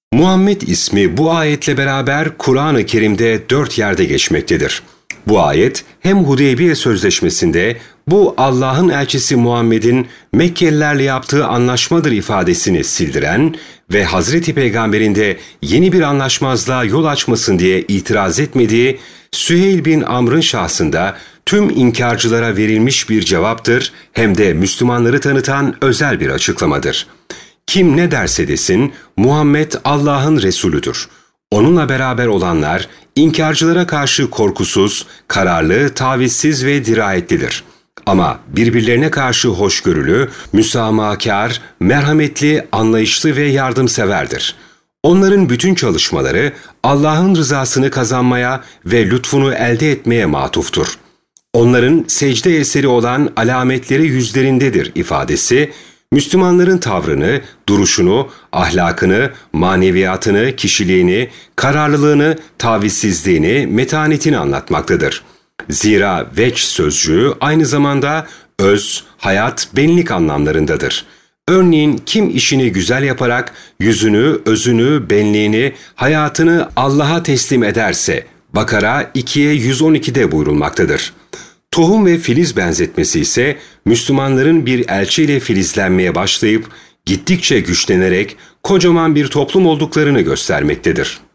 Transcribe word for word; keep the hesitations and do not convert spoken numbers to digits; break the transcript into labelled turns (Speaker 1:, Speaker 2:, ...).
Speaker 1: Muhammed ismi bu ayetle beraber Kur'an-ı Kerim'de dört yerde geçmektedir. Bu ayet hem Hudeybiye Sözleşmesi'nde bu Allah'ın elçisi Muhammed'in Mekkelilerle yaptığı anlaşmadır ifadesini sildiren ve Hazreti Peygamber'in de yeni bir anlaşmazlığa yol açmasın diye itiraz etmediği Süheyl bin Amr'ın şahsında tüm inkarcılara verilmiş bir cevaptır, hem de Müslümanları tanıtan özel bir açıklamadır. Kim ne derse desin, Muhammed Allah'ın Resulüdür. Onunla beraber olanlar, inkarcılara karşı korkusuz, kararlı, tavizsiz ve dirayetlidir. Ama birbirlerine karşı hoşgörülü, müsamahakar, merhametli, anlayışlı ve yardımseverdir. Onların bütün çalışmaları Allah'ın rızasını kazanmaya ve lütfunu elde etmeye matuftur. Onların secde eseri olan alametleri yüzlerindedir ifadesi, Müslümanların tavrını, duruşunu, ahlakını, maneviyatını, kişiliğini, kararlılığını, tavizsizliğini, metanetini anlatmaktadır. Zira veç sözcüğü aynı zamanda öz, hayat, benlik anlamlarındadır. Örneğin kim işini güzel yaparak yüzünü, özünü, benliğini, hayatını Allah'a teslim ederse, Bakara ikiye yüz on ikide buyurulmaktadır. Tohum ve filiz benzetmesi ise Müslümanların bir elçiyle filizlenmeye başlayıp gittikçe güçlenerek kocaman bir toplum olduklarını göstermektedir.